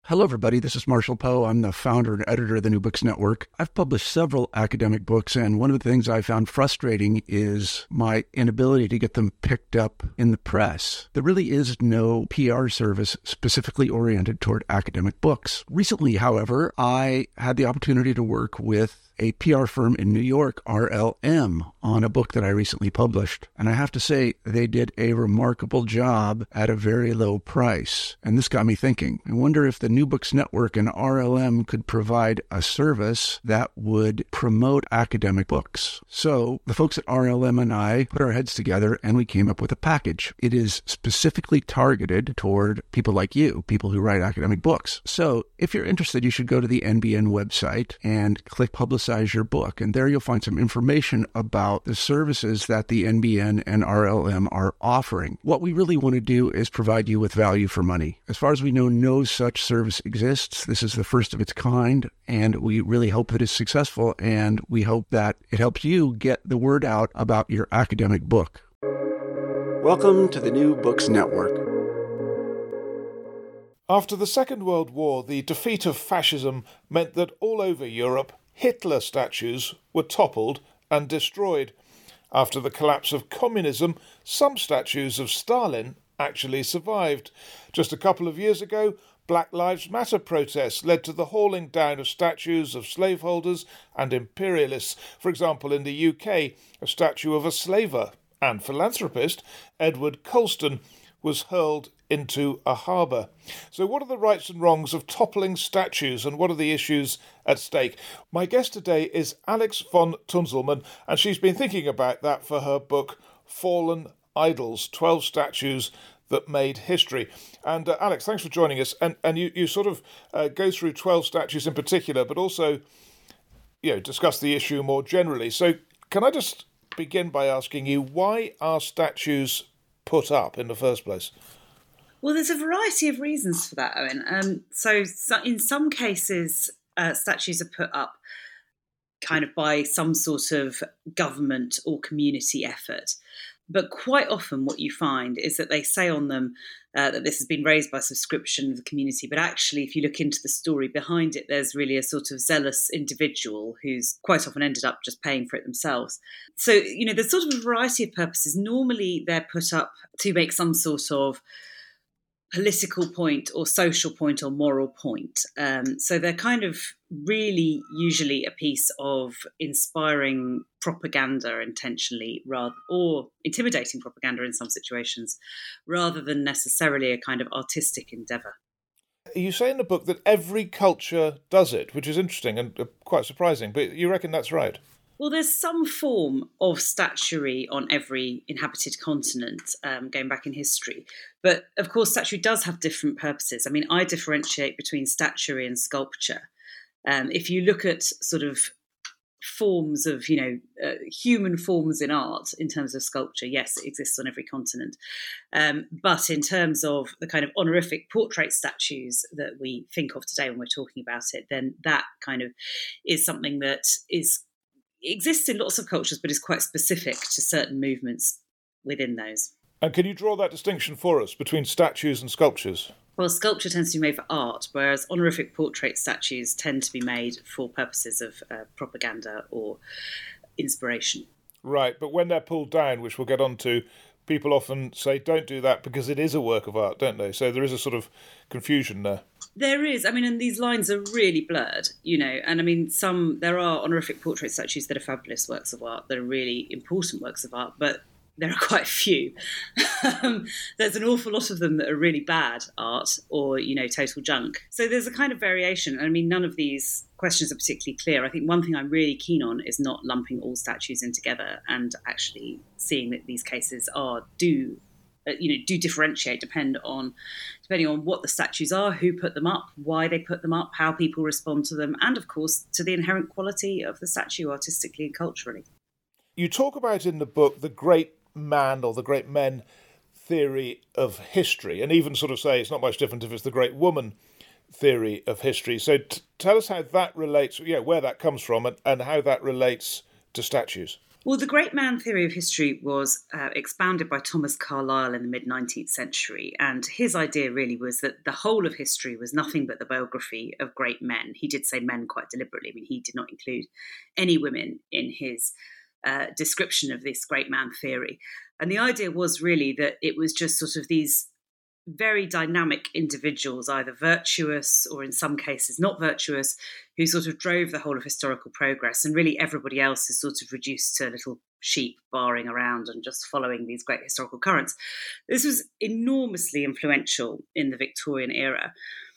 Hello, everybody. This is Marshall Poe. I'm the founder and editor of the New Books Network. I've published several academic books, and one of the things I found frustrating is my inability to get them picked up in the press. There really is no PR service specifically oriented toward academic books. Recently, however, I had the opportunity to work with a PR firm in New York, RLM, on a book that I recently published. And I have to say, they did a remarkable job at a very low price. And this got me thinking. I wonder if the New Books Network and RLM could provide a service that would promote academic books. So the folks at RLM and I put our heads together and we came up with a package. It is specifically targeted toward people like you, people who write academic books. So if you're interested, you should go to the NBN website and click Publicize Your Book. And there you'll find some information about the services that the NBN and RLM are offering. What we really want to do is provide you with value for money. As far as we know, no such service exists. This is the first of its kind, and we really hope that it's successful, and we hope that it helps you get the word out about your academic book. Welcome to the New Books Network. After the Second World War, the defeat of fascism meant that all over Europe, Hitler statues were toppled and destroyed. After the collapse of communism, some statues of Stalin actually survived. Just a couple of years ago, Black Lives Matter protests led to the hauling down of statues of slaveholders and imperialists. For example, in the UK, a statue of a slaver and philanthropist, Edward Colston, was hurled into a harbour. So what are the rights and wrongs of toppling statues, and what are the issues at stake? My guest today is Alex von Tunzelmann, and she's been thinking about that for her book Fallen Idols, 12 Statues That Made History. And Alex, thanks for joining us. And you sort of go through 12 statues in particular, but also discuss the issue more generally. So can I just begin by asking you, why are statues put up in the first place? Well, there's a variety of reasons for that, Owen. So in some cases, statues are put up kind of by some sort of government or community effort. But quite often what you find is that they say on them that this has been raised by subscription of the community. But actually, if you look into the story behind it, there's really a sort of zealous individual who's quite often ended up just paying for it themselves. So, there's sort of a variety of purposes. Normally, they're put up to make some sort of political point or social point or moral point. So they're kind of really usually a piece of inspiring propaganda intentionally, or intimidating propaganda in some situations, rather than necessarily a kind of artistic endeavour. You say in the book that every culture does it, which is interesting and quite surprising, but you reckon that's right? Well, there's some form of statuary on every inhabited continent going back in history. But, of course, statuary does have different purposes. I mean, I differentiate between statuary and sculpture. If you look at sort of forms of, human forms in art in terms of sculpture, yes, it exists on every continent. But in terms of the kind of honorific portrait statues that we think of today when we're talking about it, then that kind of is something that exists in lots of cultures, but is quite specific to certain movements within those. And can you draw that distinction for us between statues and sculptures? Well, sculpture tends to be made for art, whereas honorific portrait statues tend to be made for purposes of propaganda or inspiration. Right, but when they're pulled down, which we'll get on to, people often say don't do that because it is a work of art, don't they? So there is a sort of confusion there. There is. I mean, and these lines are really blurred, and I mean, there are honorific portrait statues that are fabulous works of art, that are really important works of art, but there are quite a few. There's an awful lot of them that are really bad art or, total junk. So there's a kind of variation. I mean, none of these questions are particularly clear. I think one thing I'm really keen on is not lumping all statues in together and actually seeing that these cases do differentiate depending on what the statues are, who put them up, why they put them up, how people respond to them, and of course to the inherent quality of the statue artistically and culturally. You talk about in the book the great man or the great men theory of history, and even sort of say it's not much different if it's the great woman theory of history. So tell us how that relates, where that comes from and how that relates to statues. Well, the great man theory of history was expounded by Thomas Carlyle in the mid-19th century, and his idea really was that the whole of history was nothing but the biography of great men. He did say men quite deliberately. I mean, he did not include any women in his description of this great man theory. And the idea was really that it was just sort of these very dynamic individuals, either virtuous or in some cases not virtuous, who sort of drove the whole of historical progress. And really everybody else is sort of reduced to little sheep barring around and just following these great historical currents. This was enormously influential in the Victorian era.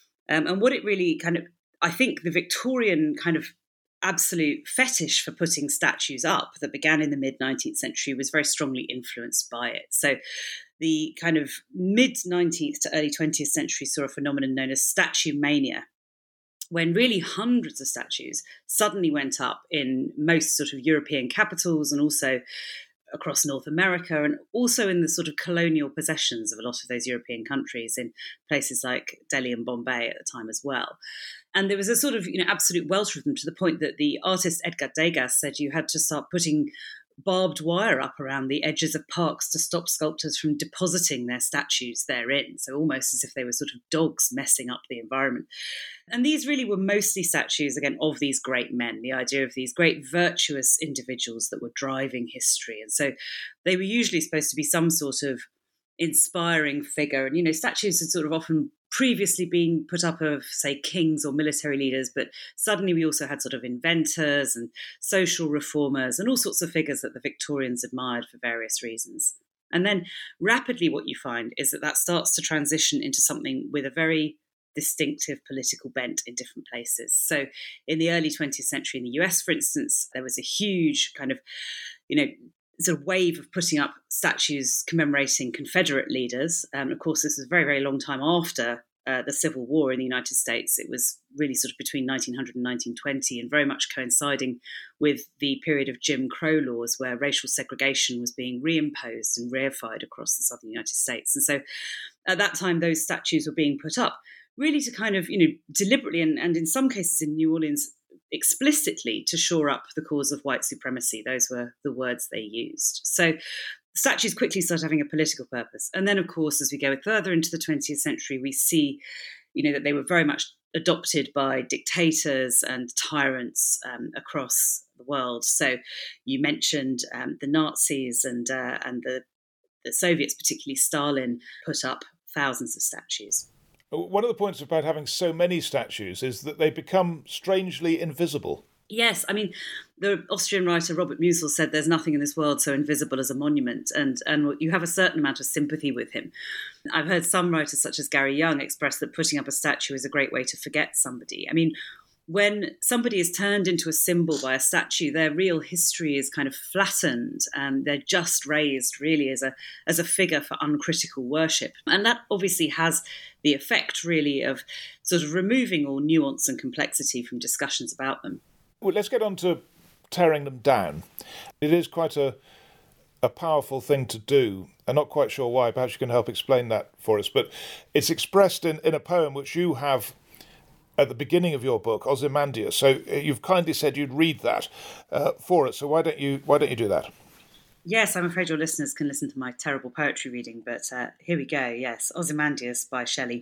And what it really kind of, I think the Victorian kind of absolute fetish for putting statues up that began in the mid-19th century was very strongly influenced by it. So the kind of mid-19th to early 20th century saw a phenomenon known as statue mania, when really hundreds of statues suddenly went up in most sort of European capitals and also across North America, and also in the sort of colonial possessions of a lot of those European countries in places like Delhi and Bombay at the time as well. And there was a sort of, absolute welter of them, to the point that the artist Edgar Degas said you had to start putting barbed wire up around the edges of parks to stop sculptors from depositing their statues therein. So almost as if they were sort of dogs messing up the environment. And these really were mostly statues, again, of these great men, the idea of these great virtuous individuals that were driving history. And so they were usually supposed to be some sort of inspiring figure. And, statues had sort of often previously been put up of, say, kings or military leaders, but suddenly we also had sort of inventors and social reformers and all sorts of figures that the Victorians admired for various reasons. And then rapidly what you find is that starts to transition into something with a very distinctive political bent in different places. So in the early 20th century in the US, for instance, there was a huge kind of, sort of wave of putting up statues commemorating Confederate leaders. And of course, this was a very, very long time after the Civil War in the United States. It was really sort of between 1900 and 1920, and very much coinciding with the period of Jim Crow laws, where racial segregation was being reimposed and reified across the southern United States. And so at that time, those statues were being put up really to kind of, deliberately and in some cases in New Orleans, explicitly to shore up the cause of white supremacy. Those were the words they used. So statues quickly started having a political purpose. And then, of course, as we go further into the 20th century, we see, that they were very much adopted by dictators and tyrants across the world. So you mentioned the Nazis and the Soviets, particularly Stalin, put up thousands of statues. One of the points about having so many statues is that they become strangely invisible. Yes, I mean, the Austrian writer Robert Musil said there's nothing in this world so invisible as a monument, and you have a certain amount of sympathy with him. I've heard some writers, such as Gary Young, express that putting up a statue is a great way to forget somebody. I mean, when somebody is turned into a symbol by a statue, their real history is kind of flattened, and they're just raised really as a figure for uncritical worship. And that obviously has the effect really of sort of removing all nuance and complexity from discussions about them. Well, let's get on to tearing them down. It is quite a powerful thing to do. I'm not quite sure why. Perhaps you can help explain that for us. But it's expressed in a poem which you have at the beginning of your book, Ozymandias. So you've kindly said you'd read that for us. So why don't you do that? Yes, I'm afraid your listeners can listen to my terrible poetry reading, but here we go. Yes, Ozymandias by Shelley.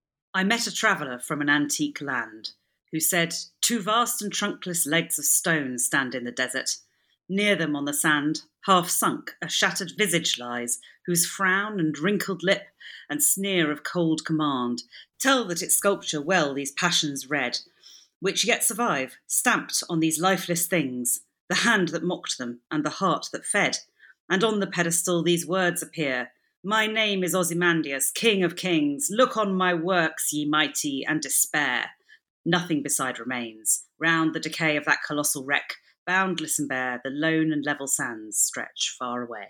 I met a traveller from an antique land who said, 2 vast and trunkless legs of stone stand in the desert. Near them on the sand, half sunk, a shattered visage lies, whose frown and wrinkled lip and sneer of cold command tell that its sculpture well these passions read, which yet survive, stamped on these lifeless things, the hand that mocked them and the heart that fed. And on the pedestal these words appear, my name is Ozymandias, king of kings. Look on my works, ye mighty, and despair. Nothing beside remains. Round the decay of that colossal wreck, boundless and bare, the lone and level sands stretch far away.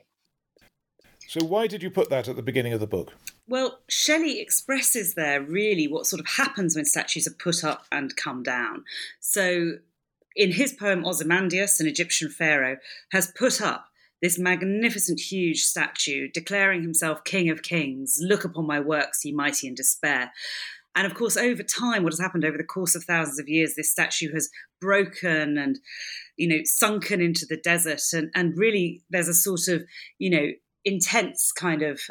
So why did you put that at the beginning of the book? Well, Shelley expresses there really what sort of happens when statues are put up and come down. So in his poem Ozymandias, an Egyptian pharaoh, has put up this magnificent, huge statue declaring himself king of kings. Look upon my works, ye mighty, and despair. And of course, over time, what has happened over the course of thousands of years, this statue has broken and, sunken into the desert. And really, there's a sort of, intense kind of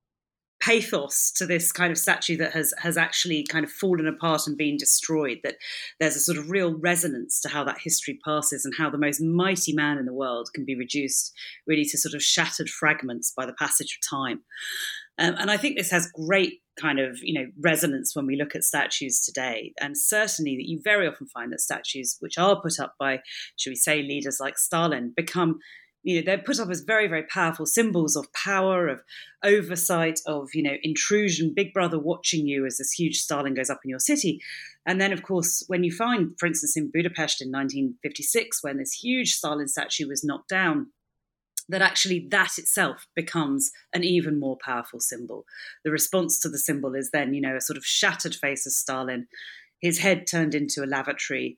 pathos to this kind of statue that has actually kind of fallen apart and been destroyed, that there's a sort of real resonance to how that history passes and how the most mighty man in the world can be reduced really to sort of shattered fragments by the passage of time. And I think this has great kind of, resonance when we look at statues today. And certainly that you very often find that statues which are put up by, should we say, leaders like Stalin become, they're put up as very, very powerful symbols of power, of oversight, of, intrusion, Big Brother watching you as this huge Stalin goes up in your city. And then, of course, when you find, for instance, in Budapest in 1956, when this huge Stalin statue was knocked down, that actually that itself becomes an even more powerful symbol. The response to the symbol is then, a sort of shattered face of Stalin, his head turned into a lavatory,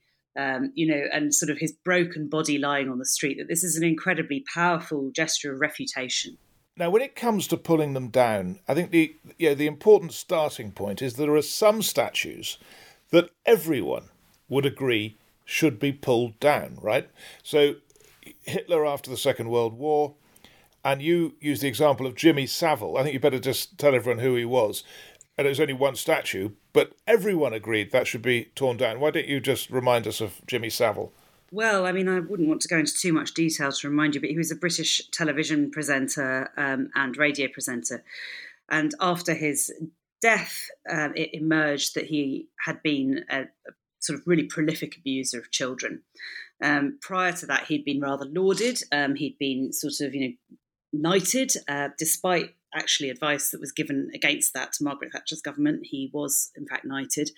and sort of his broken body lying on the street, that this is an incredibly powerful gesture of refutation. Now, when it comes to pulling them down, I think the important starting point is there are some statues that everyone would agree should be pulled down, right? So Hitler after the Second World War, and you use the example of Jimmy Savile. I think you better just tell everyone who he was. And it was only one statue, but everyone agreed that should be torn down. Why don't you just remind us of Jimmy Savile? Well, I mean, I wouldn't want to go into too much detail to remind you, but he was a British television presenter and radio presenter. And after his death, it emerged that he had been a sort of really prolific abuser of children. Prior to that, he'd been rather lauded. He'd been sort of, knighted, despite actually advice that was given against that to Margaret Thatcher's government. He was, in fact, knighted.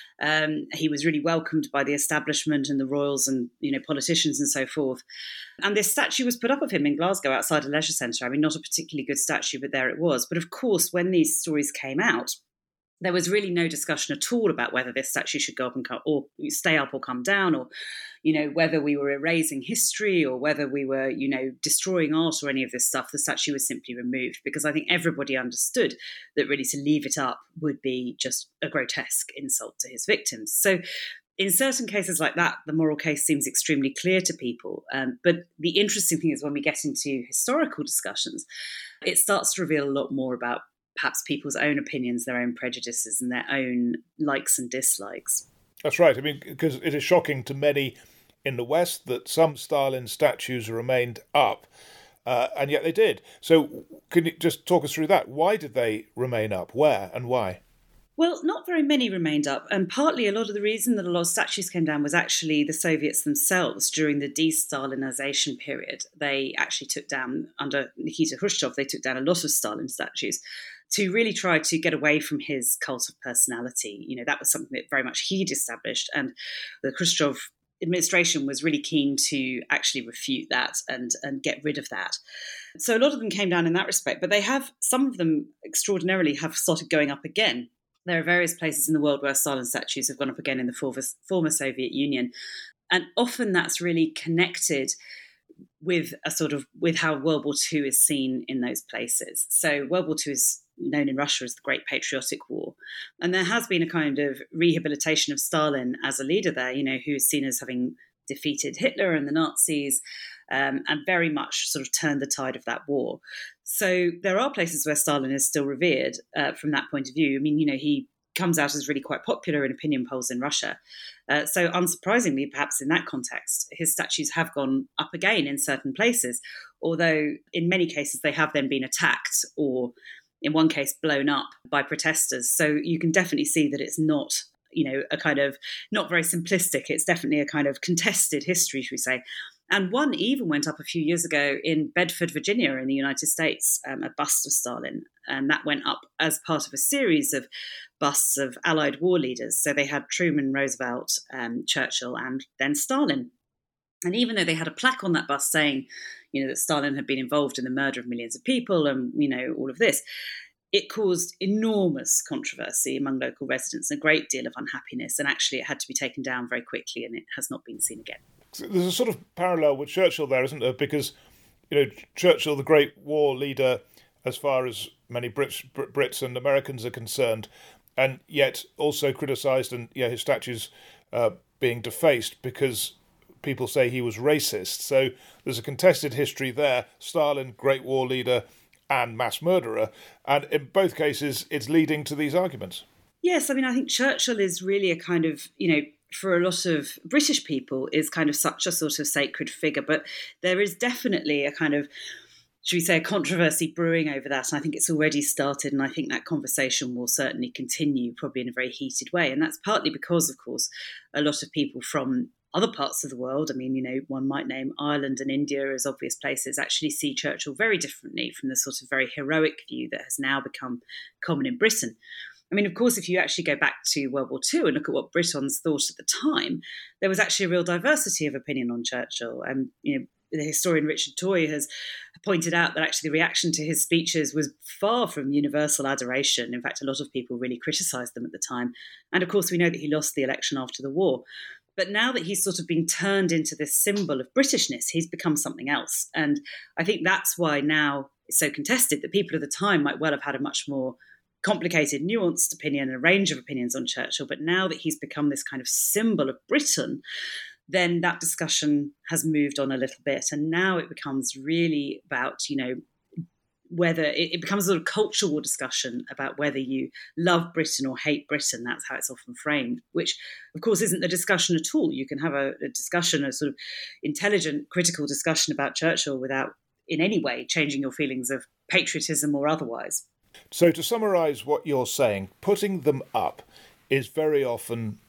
He was really welcomed by the establishment and the royals and, politicians and so forth. And this statue was put up of him in Glasgow outside a leisure centre. I mean, not a particularly good statue, but there it was. But of course, when these stories came out, there was really no discussion at all about whether this statue should go up and come, or stay up or come down, or, whether we were erasing history or whether we were, destroying art or any of this stuff. The statue was simply removed because I think everybody understood that really to leave it up would be just a grotesque insult to his victims. So in certain cases like that, the moral case seems extremely clear to people. But the interesting thing is when we get into historical discussions, it starts to reveal a lot more about perhaps people's own opinions, their own prejudices and their own likes and dislikes. That's right. I mean, because it is shocking to many in the West that some Stalin statues remained up, and yet they did. So can you just talk us through that? Why did they remain up? Where and why? Well, not very many remained up, and partly a lot of the reason that a lot of statues came down was actually the Soviets themselves during the de-Stalinization period. They actually took down, under Nikita Khrushchev, they took down a lot of Stalin statues to really try to get away from his cult of personality. That was something that very much he'd established, and the Khrushchev administration was really keen to actually refute that and get rid of that. So a lot of them came down in that respect, but some of them extraordinarily have started going up again. There are various places in the world where Stalin statues have gone up again in the former Soviet Union. And often that's really connected with how World War II is seen in those places. So World War II is known in Russia as the Great Patriotic War. And there has been a kind of rehabilitation of Stalin as a leader there, who is seen as having defeated Hitler and the Nazis, and very much sort of turned the tide of that war. So there are places where Stalin is still revered from that point of view. I mean, he comes out as really quite popular in opinion polls in Russia. So unsurprisingly, perhaps in that context, his statues have gone up again in certain places, although in many cases they have then been attacked or in one case blown up by protesters. So you can definitely see that it's not, a kind of not very simplistic. It's definitely a kind of contested history, should we say. And one even went up a few years ago in Bedford, Virginia, in the United States, a bust of Stalin. And that went up as part of a series of busts of Allied war leaders. So they had Truman, Roosevelt, Churchill, and then Stalin. And even though they had a plaque on that bust saying, that Stalin had been involved in the murder of millions of people and, all of this, it caused enormous controversy among local residents, a great deal of unhappiness. And actually, it had to be taken down very quickly, and it has not been seen again. There's a sort of parallel with Churchill there, isn't there? Because, Churchill, the great war leader, as far as many Brits and Americans are concerned, and yet also criticised, and his statues being defaced because people say he was racist. So there's a contested history there. Stalin, great war leader and mass murderer, and in both cases it's leading to these arguments. Yes, I mean, I think Churchill is really a kind of, for a lot of British people, is kind of such a sort of sacred figure. But there is definitely a kind of, should we say, a controversy brewing over that. And I think it's already started. And I think that conversation will certainly continue, probably in a very heated way. And that's partly because, of course, a lot of people from other parts of the world, I mean, one might name Ireland and India as obvious places, actually see Churchill very differently from the sort of very heroic view that has now become common in Britain. I mean, of course, if you actually go back to World War II and look at what Britons thought at the time, there was actually a real diversity of opinion on Churchill. And, the historian Richard Toye has pointed out that actually the reaction to his speeches was far from universal adoration. In fact, a lot of people really criticised them at the time. And of course, we know that he lost the election after the war. But now that he's sort of been turned into this symbol of Britishness, he's become something else. And I think that's why now it's so contested that people at the time might well have had a much more complicated, nuanced opinion, a range of opinions on Churchill. But now that he's become this kind of symbol of Britain, then that discussion has moved on a little bit. And now it becomes really about, whether it becomes a sort of cultural discussion about whether you love Britain or hate Britain. That's how it's often framed, which, of course, isn't the discussion at all. You can have a discussion, a sort of intelligent, critical discussion about Churchill without in any way changing your feelings of patriotism or otherwise. So to summarise what you're saying, putting them up is very often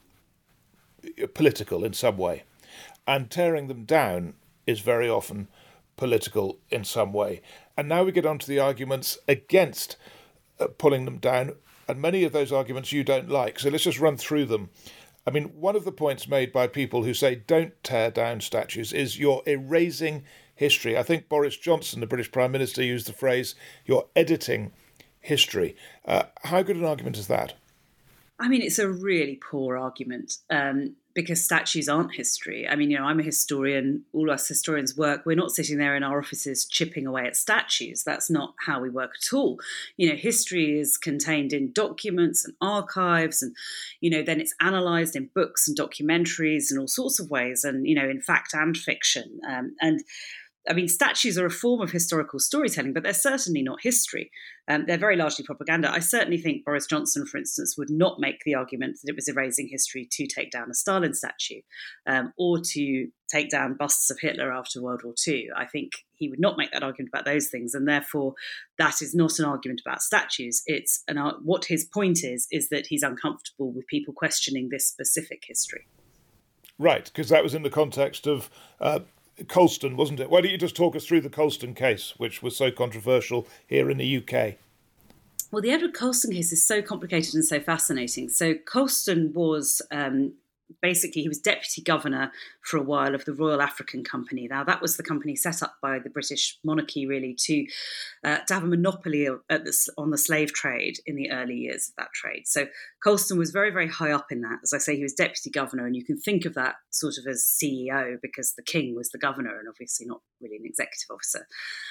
political in some way, and tearing them down is very often political in some way. And now we get on to the arguments against pulling them down, and many of those arguments you don't like. So let's just run through them. I mean, one of the points made by people who say don't tear down statues is you're erasing history. I think Boris Johnson, the British Prime Minister, used the phrase, you're editing history. How good an argument is that? I mean, it's a really poor argument because statues aren't history. I mean, I'm a historian. All us historians work. We're not sitting there in our offices chipping away at statues. That's not how we work at all. History is contained in documents and archives, and, then it's analysed in books and documentaries and all sorts of ways, and, in fact and fiction. And I mean, statues are a form of historical storytelling, but they're certainly not history. They're very largely propaganda. I certainly think Boris Johnson, for instance, would not make the argument that it was erasing history to take down a Stalin statue or to take down busts of Hitler after World War II. I think he would not make that argument about those things, and therefore that is not an argument about statues. It's what his point is that he's uncomfortable with people questioning this specific history. Right, because that was in the context of Colston, wasn't it? Why don't you just talk us through the Colston case, which was so controversial here in the UK? Well, the Edward Colston case is so complicated and so fascinating. So Colston was basically, he was deputy governor for a while of the Royal African Company. Now, that was the company set up by the British monarchy, really, to have a monopoly on the slave trade in the early years of that trade. So Colston was very, very high up in that. As I say, he was deputy governor, and you can think of that sort of as CEO because the king was the governor and obviously not really an executive officer.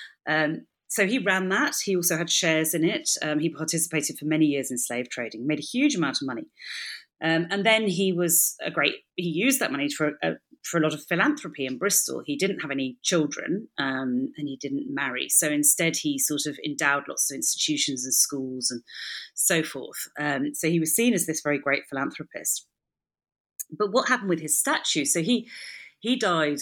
So he ran that. He also had shares in it. He participated for many years in slave trading, made a huge amount of money. And then he used that money for a lot of philanthropy in Bristol. He didn't have any children and he didn't marry. So instead, he sort of endowed lots of institutions and schools and so forth. So he was seen as this very great philanthropist. But what happened with his statue? So he died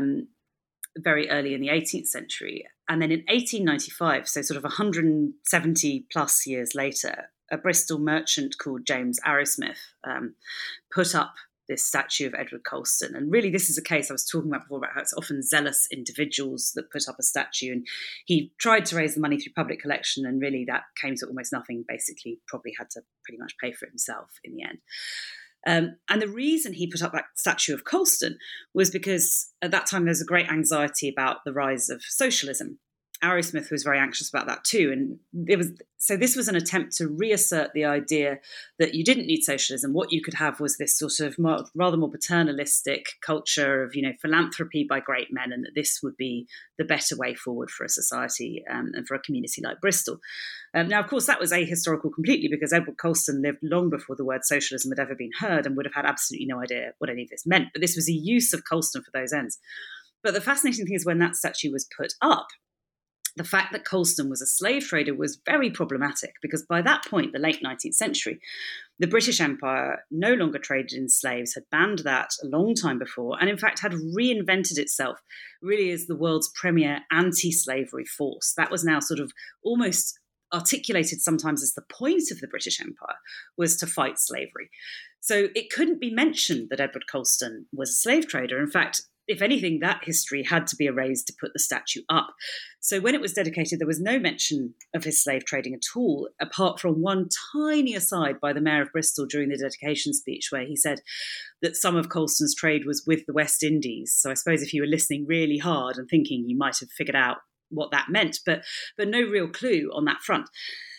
very early in the 18th century. And then in 1895, so sort of 170 plus years later, a Bristol merchant called James Arrowsmith put up this statue of Edward Colston. And really, this is a case I was talking about before about how it's often zealous individuals that put up a statue. And he tried to raise the money through public collection, and really that came to almost nothing. Basically, probably had to pretty much pay for it himself in the end. And the reason he put up that statue of Colston was because at that time there was a great anxiety about the rise of socialism. Arrowsmith was very anxious about that too. And this was an attempt to reassert the idea that you didn't need socialism. What you could have was this sort of rather more paternalistic culture of, philanthropy by great men, and that this would be the better way forward for a society and for a community like Bristol. Now, of course, that was ahistorical completely, because Edward Colston lived long before the word socialism had ever been heard and would have had absolutely no idea what any of this meant. But this was a use of Colston for those ends. But the fascinating thing is, when that statue was put up, the fact that Colston was a slave trader was very problematic, because by that point, the late 19th century, the British Empire no longer traded in slaves, had banned that a long time before, and in fact had reinvented itself really as the world's premier anti-slavery force. That was now sort of almost articulated sometimes as the point of the British Empire, was to fight slavery. So it couldn't be mentioned that Edward Colston was a slave trader. In fact, if anything, that history had to be erased to put the statue up. So when it was dedicated, there was no mention of his slave trading at all, apart from one tiny aside by the Mayor of Bristol during the dedication speech, where he said that some of Colston's trade was with the West Indies. So I suppose if you were listening really hard and thinking, you might have figured out what that meant, but no real clue on that front.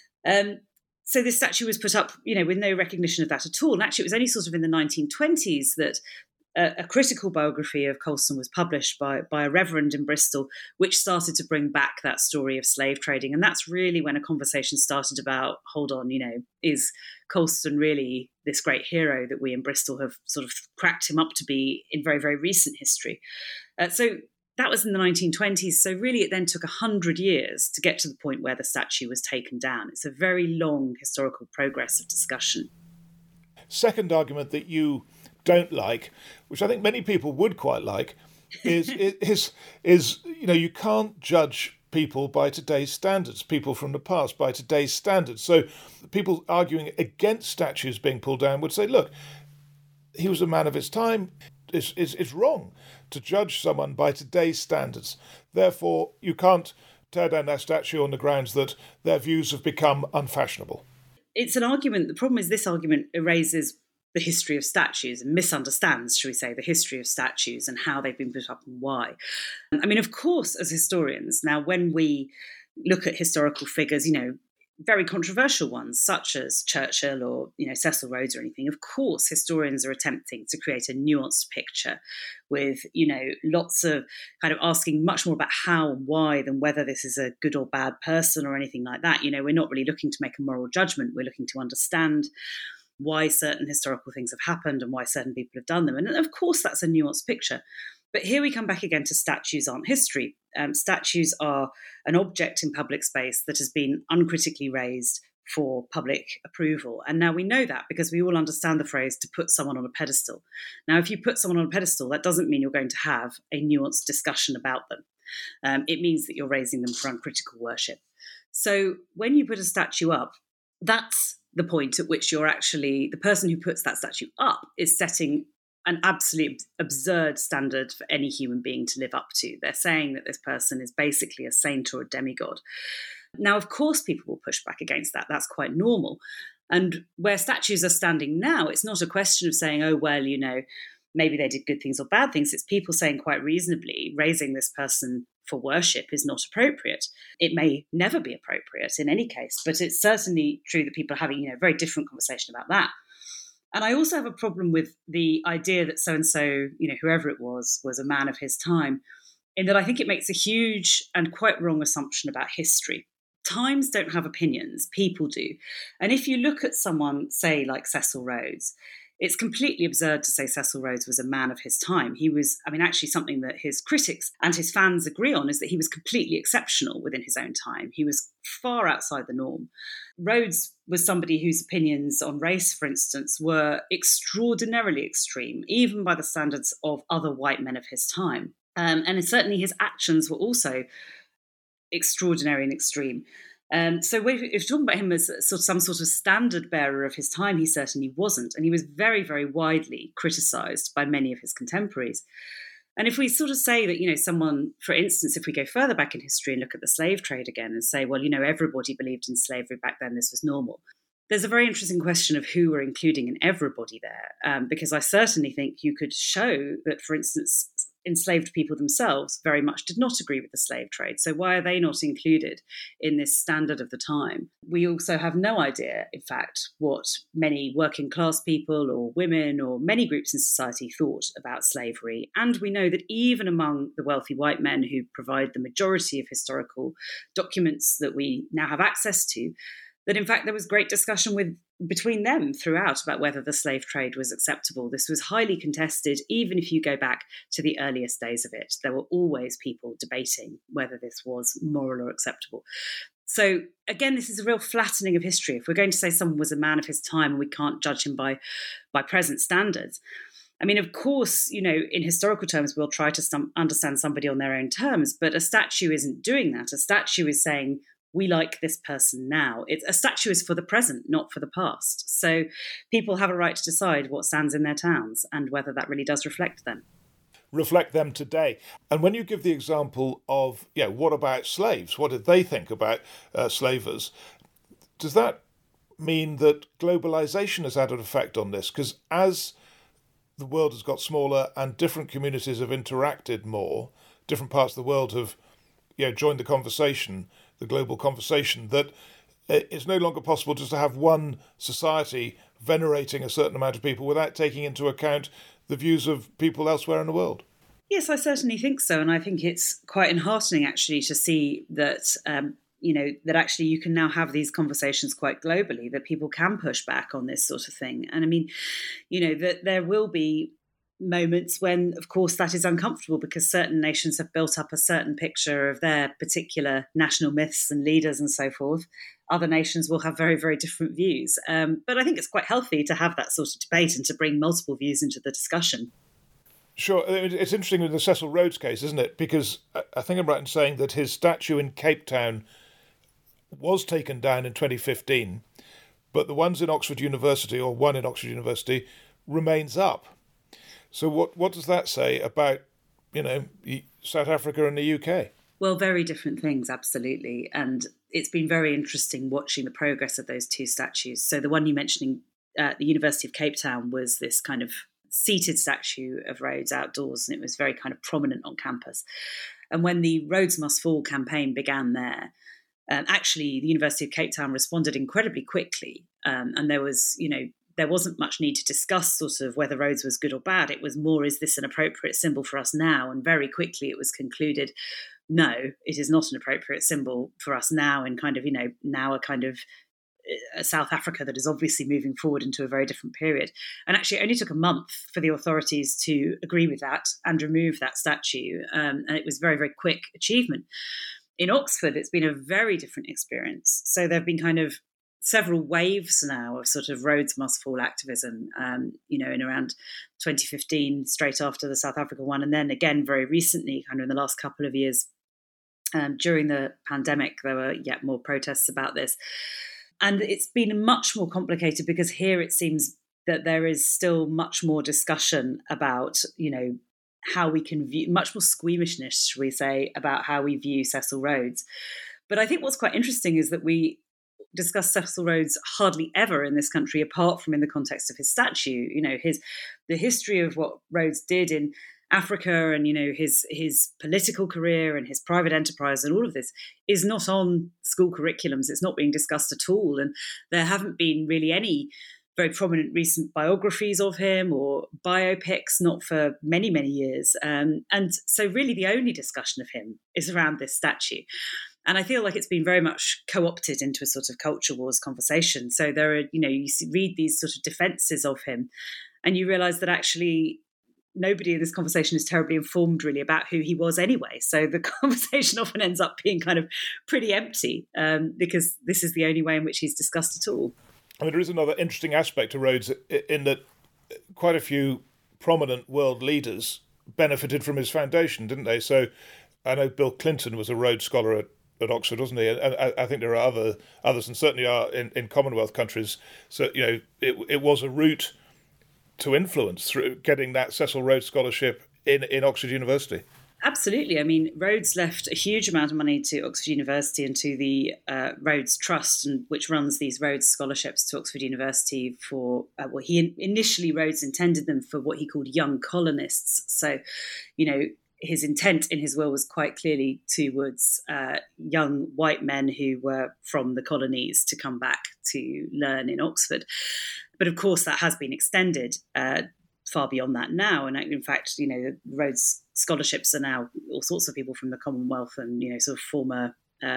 So this statue was put up, with no recognition of that at all. And actually, it was only sort of in the 1920s that a critical biography of Colston was published by a reverend in Bristol, which started to bring back that story of slave trading. And that's really when a conversation started about, hold on, is Colston really this great hero that we in Bristol have sort of cracked him up to be in very, very recent history? So that was in the 1920s. So really it then took 100 years to get to the point where the statue was taken down. It's a very long historical progress of discussion. Second argument that you don't like, which I think many people would quite like, is you can't judge people by today's standards, people from the past by today's standards. So people arguing against statues being pulled down would say, look, he was a man of his time. It's wrong to judge someone by today's standards. Therefore, you can't tear down their statue on the grounds that their views have become unfashionable. It's an argument. The problem is this argument erases the history of statues and misunderstands, shall we say, the history of statues and how they've been put up and why. I mean, of course, as historians, now when we look at historical figures, very controversial ones such as Churchill or, Cecil Rhodes or anything, of course, historians are attempting to create a nuanced picture with, lots of kind of asking much more about how and why than whether this is a good or bad person or anything like that. We're not really looking to make a moral judgment. We're looking to understand why certain historical things have happened and why certain people have done them. And of course, that's a nuanced picture. But here we come back again to statues aren't history. Statues are an object in public space that has been uncritically raised for public approval. And now we know that because we all understand the phrase to put someone on a pedestal. Now, if you put someone on a pedestal, that doesn't mean you're going to have a nuanced discussion about them. It means that you're raising them for uncritical worship. So when you put a statue up, that's the point at which you're actually, the person who puts that statue up is setting an absolutely absurd standard for any human being to live up to. They're saying that this person is basically a saint or a demigod. Now, of course, people will push back against that. That's quite normal. And where statues are standing now, it's not a question of saying, oh, well, maybe they did good things or bad things. It's people saying quite reasonably, raising this person for worship is not appropriate. It may never be appropriate in any case, but it's certainly true that people are having a very different conversation about that. And I also have a problem with the idea that so-and-so, whoever it was a man of his time, in that I think it makes a huge and quite wrong assumption about history. Times don't have opinions, people do. And if you look at someone, say, like Cecil Rhodes, it's completely absurd to say Cecil Rhodes was a man of his time. He was, actually something that his critics and his fans agree on is that he was completely exceptional within his own time. He was far outside the norm. Rhodes was somebody whose opinions on race, for instance, were extraordinarily extreme, even by the standards of other white men of his time. And certainly his actions were also extraordinary and extreme. So if you're talking about him as some sort of standard bearer of his time, he certainly wasn't. And he was very, very widely criticised by many of his contemporaries. And if we sort of say that, someone, for instance, if we go further back in history and look at the slave trade again and say, well, everybody believed in slavery back then, this was normal. There's a very interesting question of who we're including in everybody there, because I certainly think you could show that, for instance, enslaved people themselves very much did not agree with the slave trade. So why are they not included in this standard of the time? We also have no idea, in fact, what many working class people or women or many groups in society thought about slavery. And we know that even among the wealthy white men who provide the majority of historical documents that we now have access to, that in fact there was great discussion between them throughout about whether the slave trade was acceptable. This was highly contested, even if you go back to the earliest days of it. There were always people debating whether this was moral or acceptable. So again, this is a real flattening of history. If we're going to say someone was a man of his time and we can't judge him by present standards, I mean, of course, in historical terms, we'll try to understand somebody on their own terms, but a statue isn't doing that. A statue is saying, we like this person now. A statue is for the present, not for the past. So people have a right to decide what stands in their towns and whether that really does reflect them. Reflect them today. And when you give the example of, what about slaves? What did they think about slavers? Does that mean that globalization has had an effect on this? Because as the world has got smaller and different communities have interacted more, different parts of the world have joined the conversation, the global conversation, that it's no longer possible just to have one society venerating a certain amount of people without taking into account the views of people elsewhere in the world. Yes, I certainly think so. And I think it's quite enheartening, actually, to see that, that actually you can now have these conversations quite globally, that people can push back on this sort of thing. And I mean, that there will be moments when, of course, that is uncomfortable because certain nations have built up a certain picture of their particular national myths and leaders and so forth. Other nations will have very, very different views. But I think it's quite healthy to have that sort of debate and to bring multiple views into the discussion. Sure. It's interesting with the Cecil Rhodes case, isn't it? Because I think I'm right in saying that his statue in Cape Town was taken down in 2015, but the ones in Oxford University, or one in Oxford University, remains up. So what does that say about, South Africa and the UK? Well, very different things, absolutely. And it's been very interesting watching the progress of those two statues. So the one you mentioned at the University of Cape Town was this kind of seated statue of Rhodes outdoors, and it was very kind of prominent on campus. And when the Rhodes Must Fall campaign began there, actually the University of Cape Town responded incredibly quickly. And there was, there wasn't much need to discuss sort of whether Rhodes was good or bad. It was more, is this an appropriate symbol for us now? And very quickly it was concluded, no, it is not an appropriate symbol for us now, and kind of, now a kind of a South Africa that is obviously moving forward into a very different period. And actually it only took a month for the authorities to agree with that and remove that statue. And it was very, very quick achievement. In Oxford, it's been a very different experience. So there have been kind of several waves now of sort of Rhodes Must Fall activism, in around 2015, straight after the South Africa one. And then again, very recently, kind of in the last couple of years, during the pandemic, there were yet more protests about this. And it's been much more complicated because here it seems that there is still much more discussion about, how we can view, much more squeamishness, should we say, about how we view Cecil Rhodes. But I think what's quite interesting is that we discuss Cecil Rhodes hardly ever in this country, apart from in the context of his statue. The history of what Rhodes did in Africa and, his political career and his private enterprise and all of this is not on school curriculums. It's not being discussed at all. And there haven't been really any very prominent recent biographies of him or biopics, not for many, many years. And so really the only discussion of him is around this statue. And I feel like it's been very much co-opted into a sort of culture wars conversation. So there are, you read these sort of defences of him and you realise that actually nobody in this conversation is terribly informed really about who he was anyway. So the conversation often ends up being kind of pretty empty because this is the only way in which he's discussed at all. I mean, there is another interesting aspect to Rhodes in that quite a few prominent world leaders benefited from his foundation, didn't they? So I know Bill Clinton was a Rhodes Scholar at Oxford, wasn't he? And I think there are others, and certainly are in Commonwealth countries. So, it was a route to influence through getting that Cecil Rhodes Scholarship in Oxford University. Absolutely. I mean, Rhodes left a huge amount of money to Oxford University and to the Rhodes Trust, which runs these Rhodes scholarships to Oxford University for, initially Rhodes intended them for what he called young colonists. So, his intent in his will was quite clearly towards young white men who were from the colonies to come back to learn in Oxford. But of course, that has been extended far beyond that now. And in fact, the Rhodes scholarships are now all sorts of people from the Commonwealth and, sort of former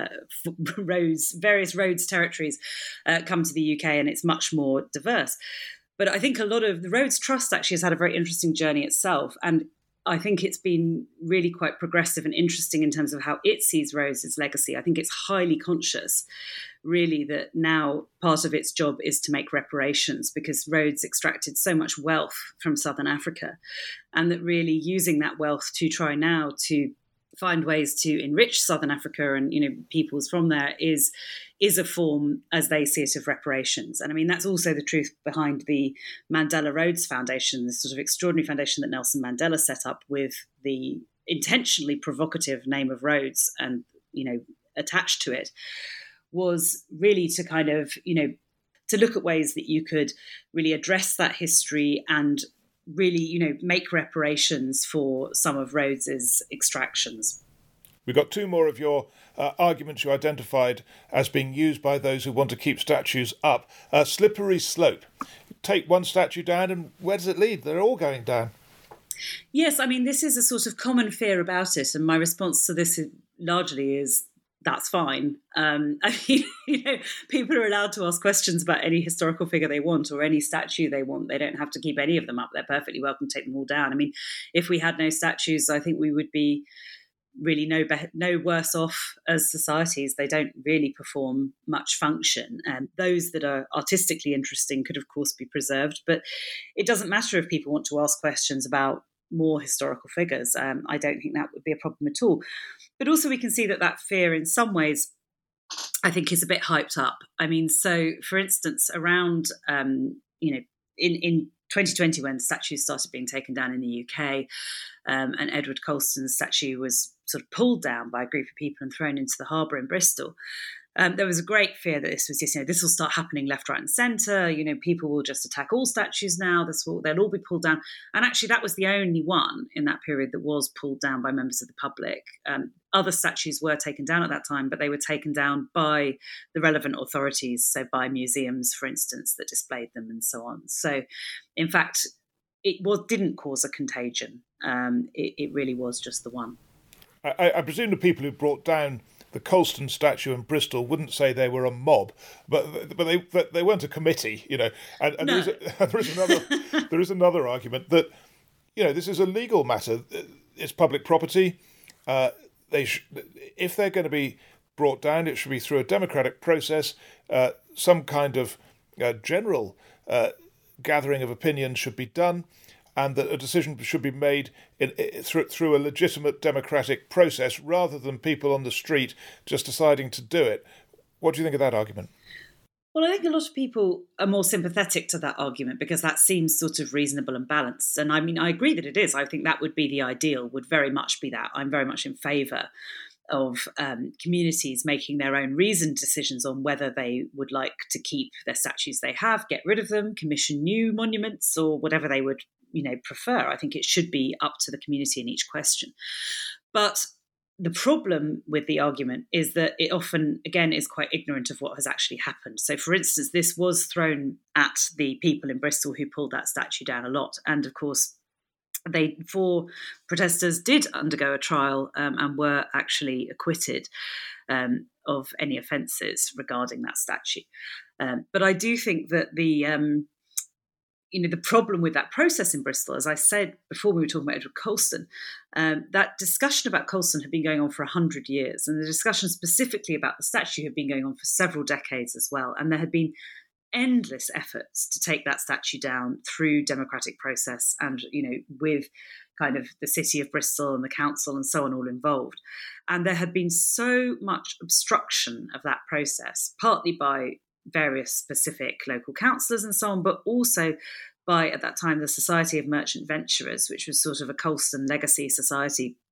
various Rhodes territories come to the UK, and it's much more diverse. But I think a lot of the Rhodes Trust actually has had a very interesting journey itself. And I think it's been really quite progressive and interesting in terms of how it sees Rhodes' legacy. I think it's highly conscious, really, that now part of its job is to make reparations because Rhodes extracted so much wealth from Southern Africa, and that really using that wealth to try now to find ways to enrich Southern Africa and peoples from there is a form, as they see it, of reparations. And I mean, that's also the truth behind the Mandela Rhodes Foundation, this sort of extraordinary foundation that Nelson Mandela set up with the intentionally provocative name of Rhodes and attached to it, was really to kind of to look at ways that you could really address that history and really, make reparations for some of Rhodes's extractions. We've got two more of your arguments you identified as being used by those who want to keep statues up. Slippery slope. Take one statue down and where does it lead? They're all going down. Yes, I mean, this is a sort of common fear about it. And my response to this largely is, that's fine. I mean, people are allowed to ask questions about any historical figure they want or any statue they want. They don't have to keep any of them up. They're perfectly welcome to take them all down. I mean, if we had no statues, I think we would be really no worse off as societies. They don't really perform much function. And those that are artistically interesting could, of course, be preserved. But it doesn't matter if people want to ask questions about more historical figures. I don't think that would be a problem at all. But also we can see that fear in some ways, I think, is a bit hyped up. I mean, so for instance, around, in 2020 when statues started being taken down in the UK and Edward Colston's statue was sort of pulled down by a group of people and thrown into the harbour in Bristol, there was a great fear that this will start happening left, right and centre. People will just attack all statues now. They'll all be pulled down. And actually that was the only one in that period that was pulled down by members of the public. Other statues were taken down at that time, but they were taken down by the relevant authorities, so by museums, for instance, that displayed them and so on. So, in fact, it didn't cause a contagion. It really was just the one. I presume the people who brought down the Colston statue in Bristol wouldn't say they were a mob, but they weren't a committee, And no. there is another argument that this is a legal matter. It's public property. If they're going to be brought down, it should be through a democratic process. Some kind of general gathering of opinion should be done, and that a decision should be made through a legitimate democratic process rather than people on the street just deciding to do it. What do you think of that argument? Well, I think a lot of people are more sympathetic to that argument because that seems sort of reasonable and balanced. And I mean, I agree that it is. I think that would be the ideal, would very much be that. I'm very much in favour of communities making their own reasoned decisions on whether they would like to keep their statues they have, get rid of them, commission new monuments, or whatever they would prefer. I think it should be up to the community in each question. But the problem with the argument is that it often, again, is quite ignorant of what has actually happened. So, for instance, this was thrown at the people in Bristol who pulled that statue down a lot. And, of course, 4 protesters did undergo a trial and were actually acquitted of any offences regarding that statue. But I do think that the problem with that process in Bristol, as I said before we were talking about Edward Colston, that discussion about Colston had been going on for 100 years. And the discussion specifically about the statue had been going on for several decades as well. And there had been endless efforts to take that statue down through democratic process and, with kind of the city of Bristol and the council and so on all involved. And there had been so much obstruction of that process, partly by various specific local councillors and so on, but also by, at that time, the Society of Merchant Venturers, which was sort of a Colston legacy society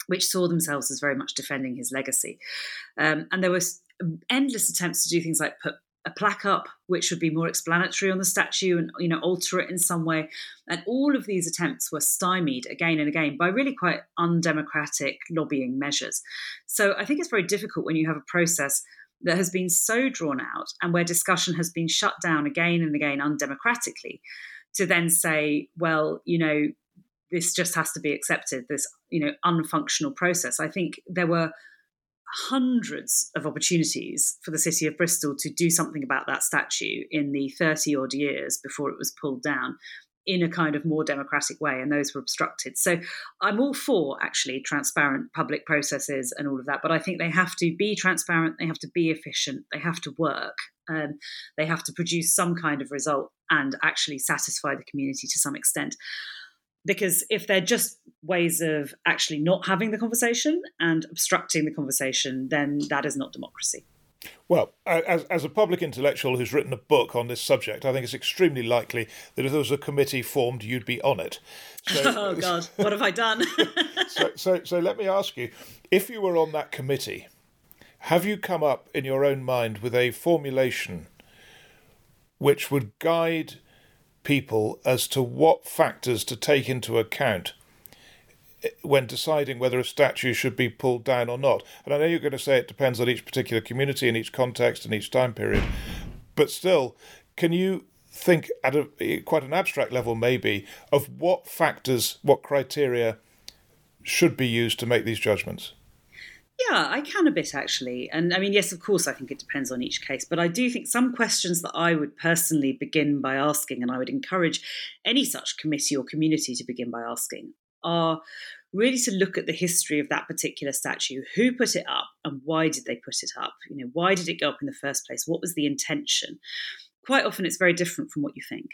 which saw themselves as very much defending his legacy. And there were endless attempts to do things like put a plaque up which would be more explanatory on the statue and, alter it in some way. And all of these attempts were stymied again and again by really quite undemocratic lobbying measures. So I think it's very difficult when you have a process that has been so drawn out and where discussion has been shut down again and again undemocratically, to then say, well, this just has to be accepted, this, unfunctional process. I think there were hundreds of opportunities for the city of Bristol to do something about that statue in the 30 odd years before it was pulled down in a kind of more democratic way, and those were obstructed. So I'm all for actually transparent public processes and all of that, but I think they have to be transparent, they have to be efficient, they have to work, they have to produce some kind of result and actually satisfy the community to some extent. Because if they're just ways of actually not having the conversation and obstructing the conversation, then that is not democracy. Well, as a public intellectual who's written a book on this subject, I think it's extremely likely that if there was a committee formed, you'd be on it. So, oh, God, what have I done? so let me ask you, if you were on that committee, have you come up in your own mind with a formulation which would guide people as to what factors to take into account when deciding whether a statue should be pulled down or not? And I know you're going to say it depends on each particular community and each context and each time period, but still, can you think at quite an abstract level maybe of what factors, what criteria should be used to make these judgments? Yeah, I can a bit, actually. And I mean, yes, of course, I think it depends on each case. But I do think some questions that I would personally begin by asking, and I would encourage any such committee or community to begin by asking, are really to look at the history of that particular statue. Who put it up and why did they put it up? Why did it go up in the first place? What was the intention? Quite often it's very different from what you think.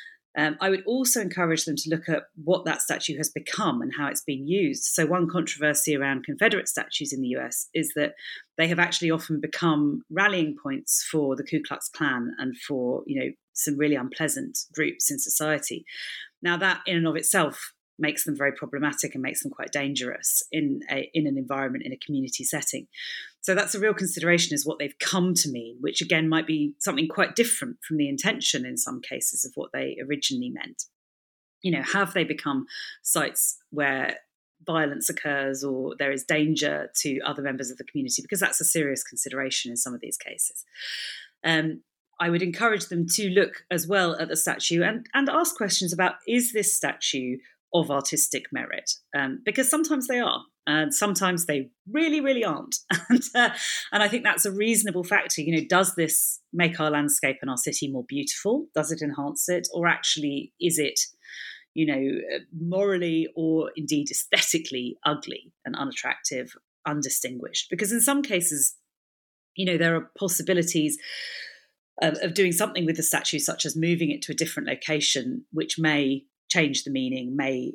I would also encourage them to look at what that statue has become and how it's been used. So one controversy around Confederate statues in the US is that they have actually often become rallying points for the Ku Klux Klan and for, some really unpleasant groups in society. Now that in and of itself makes them very problematic and makes them quite dangerous in an environment, in a community setting. So that's a real consideration, is what they've come to mean, which again might be something quite different from the intention in some cases of what they originally meant. Have they become sites where violence occurs or there is danger to other members of the community? Because that's a serious consideration in some of these cases. I would encourage them to look as well at the statue and ask questions about, is this statue of artistic merit? Because sometimes they are, and sometimes they really, really aren't. And I think that's a reasonable factor. Does this make our landscape and our city more beautiful? Does it enhance it? Or actually, is it, morally or indeed aesthetically ugly and unattractive, undistinguished? Because in some cases, there are possibilities of doing something with the statue, such as moving it to a different location, which may change the meaning, may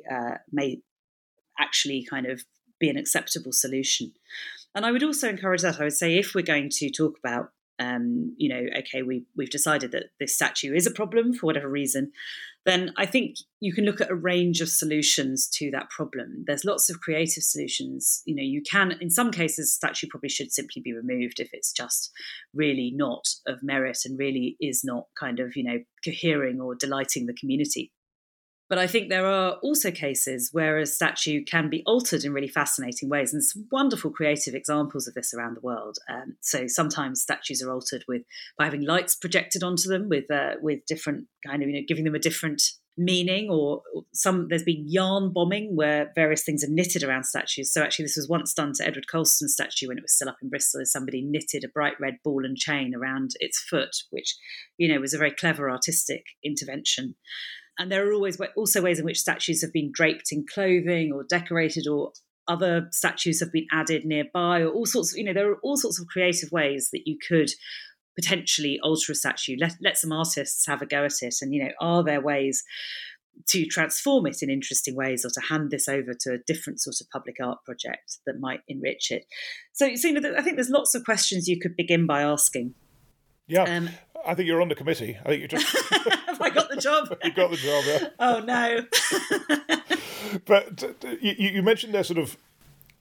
actually kind of be an acceptable solution. And I would also encourage that. I would say, if we're going to talk about, okay, we've decided that this statue is a problem for whatever reason, then I think you can look at a range of solutions to that problem. There's lots of creative solutions. You can, in some cases, statue probably should simply be removed if it's just really not of merit and really is not kind of, cohering or delighting the community. But I think there are also cases where a statue can be altered in really fascinating ways, and some wonderful creative examples of this around the world. So sometimes statues are altered by having lights projected onto them with different kind of, giving them a different meaning, or there's been yarn bombing where various things are knitted around statues. So actually this was once done to Edward Colston's statue when it was still up in Bristol, as somebody knitted a bright red ball and chain around its foot, which, was a very clever artistic intervention. And there are also ways in which statues have been draped in clothing or decorated, or other statues have been added nearby, or all sorts of, there are all sorts of creative ways that you could potentially alter a statue. Let some artists have a go at it. And, are there ways to transform it in interesting ways, or to hand this over to a different sort of public art project that might enrich it? So I think there's lots of questions you could begin by asking. Yeah. I think you're on the committee. I think you just have I got the job? You got the job, yeah. Oh no. But you mentioned there sort of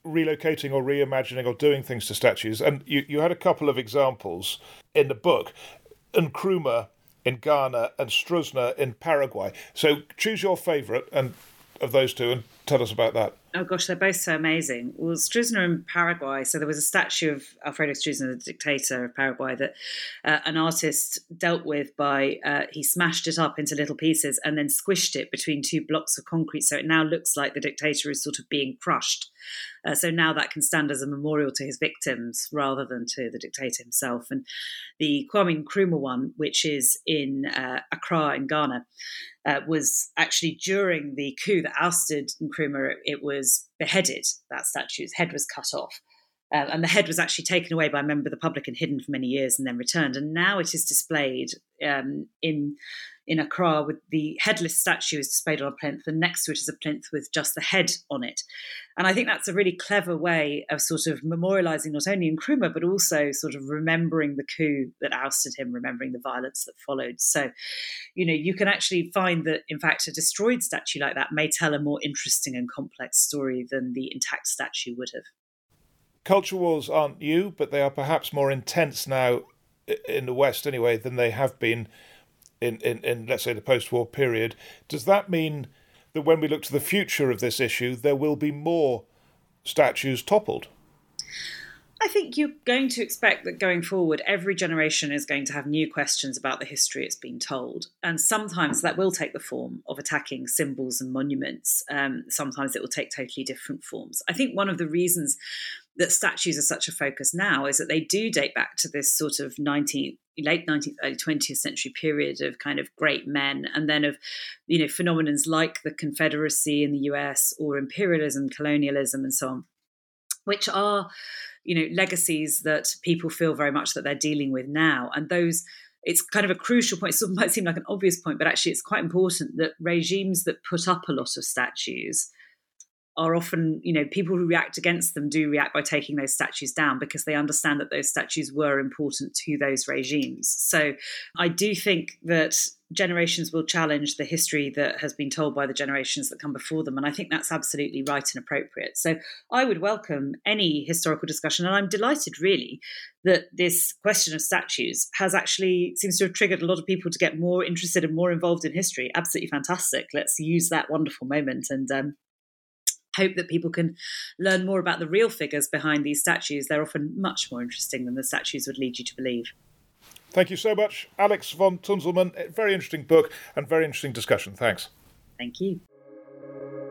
relocating or reimagining or doing things to statues, and you had a couple of examples in the book, Nkrumah in Ghana and Stroessner in Paraguay. So choose your favourite and of those two and tell us about that. Oh gosh, they're both so amazing. Well, Stroessner in Paraguay, so there was a statue of Alfredo Stroessner, the dictator of Paraguay, that an artist dealt with by, he smashed it up into little pieces and then squished it between two blocks of concrete. So it now looks like the dictator is sort of being crushed. So now that can stand as a memorial to his victims rather than to the dictator himself. And the Kwame Nkrumah one, which is in Accra in Ghana, was actually during the coup that ousted Nkrumah. It was beheaded, that statue's head was cut off. And the head was actually taken away by a member of the public and hidden for many years and then returned. And now it is displayed in Accra, with the headless statue is displayed on a plinth, and next to it is a plinth with just the head on it. And I think that's a really clever way of sort of memorialising not only Nkrumah, but also sort of remembering the coup that ousted him, remembering the violence that followed. So, you can actually find that, in fact, a destroyed statue like that may tell a more interesting and complex story than the intact statue would have. Culture wars aren't new, but they are perhaps more intense now in the West anyway than they have been in let's say, the post-war period. Does that mean that when we look to the future of this issue, there will be more statues toppled? I think you're going to expect that going forward, every generation is going to have new questions about the history it's been told. And sometimes that will take the form of attacking symbols and monuments. Sometimes it will take totally different forms. I think one of the reasons that statues are such a focus now is that they do date back to this sort of late 19th, early 20th century period of kind of great men, and then of, phenomenons like the Confederacy in the US or imperialism, colonialism, and so on, which are, legacies that people feel very much that they're dealing with now. And those, it's kind of a crucial point. It sort of might seem like an obvious point, but actually it's quite important that regimes that put up a lot of statues are often, people who react against them do react by taking those statues down because they understand that those statues were important to those regimes. So I do think that generations will challenge the history that has been told by the generations that come before them. And I think that's absolutely right and appropriate. So I would welcome any historical discussion. And I'm delighted, really, that this question of statues seems to have triggered a lot of people to get more interested and more involved in history. Absolutely fantastic. Let's use that wonderful moment and hope that people can learn more about the real figures behind these statues. They're often much more interesting than the statues would lead you to believe. Thank you so much, Alex von Tunzelmann. Very interesting book and very interesting discussion. Thanks. Thank you.